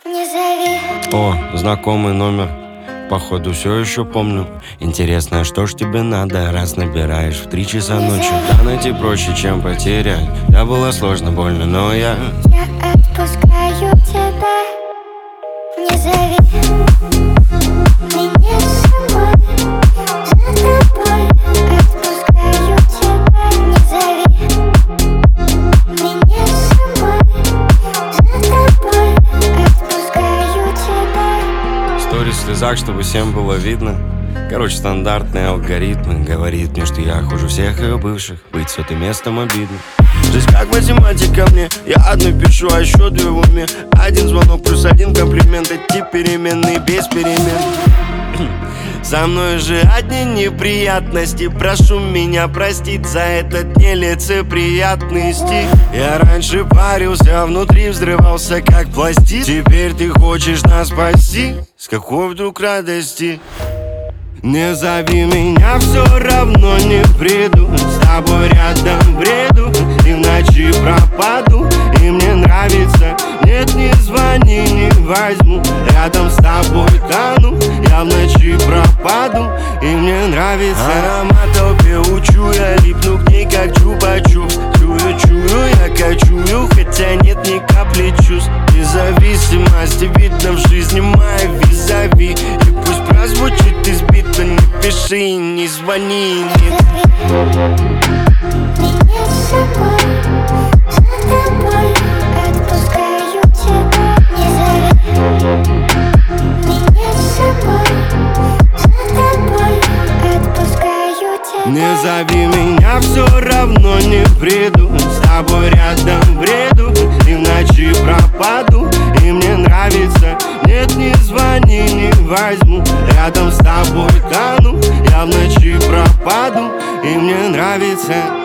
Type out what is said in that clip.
Не зови. О, знакомый номер, походу все еще помню. Интересно, что ж тебе надо, раз набираешь в 3 часа ночи? Да найти проще, чем потерять. Да было сложно, больно, но я отпускаю тебя. Не зови меня с собой, за тобой. Отпускаю тебя. Не зови меня с собой, за тобой. Отпускаю тебя. сторис в слезах, чтобы всем было видно. Короче, стандартные алгоритмы. Говорит мне, что я хуже всех ее бывших. Быть сотым местом обидно. Жизнь как математика мне. Я одну пишу, а еще 2 в уме. 1 звонок плюс 1 комплимент. Эти переменные без перемен. Со мной же одни неприятности. Прошу меня простить за этот нелицеприятный стих. Я раньше парился, внутри взрывался как пластик. Теперь ты хочешь нас спасти? С какой вдруг радости? Не зови меня, все равно не приду. С тобой рядом бреду и в ночи пропаду. И мне нравится, нет, не звони, не возьму. Рядом с тобой тону, я в ночи пропаду. И мне нравится аромат пеучу. Я липну к ней как чупа-чупс. Чую, я качую, хотя нет ни капли чувств. Независимость видно в жизни моей визави. И пусть прозвучит избито, не пиши и не звони. Меня с собой, за тобой. Отпускаю тебя. Не зови меня с собой, за тобой. Отпускаю тебя. Не зови меня, все равно не приду. С тобой рядом бреду и в ночи пропаду. И мне нравится, нет, не звони, не возьму. Рядом с тобой тону, я в ночи пропаду. И мне нравится.